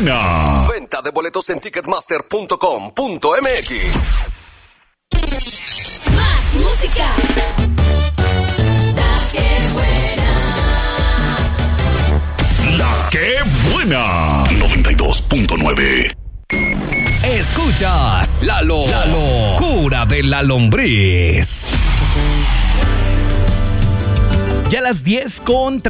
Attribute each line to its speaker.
Speaker 1: buena!
Speaker 2: Venta de boletos en ticketmaster.com.mx.
Speaker 3: Más música. La que buena.
Speaker 1: ¡La que buena! 92.9. Escuchas la locura de la lombriz. Ya a las 10:30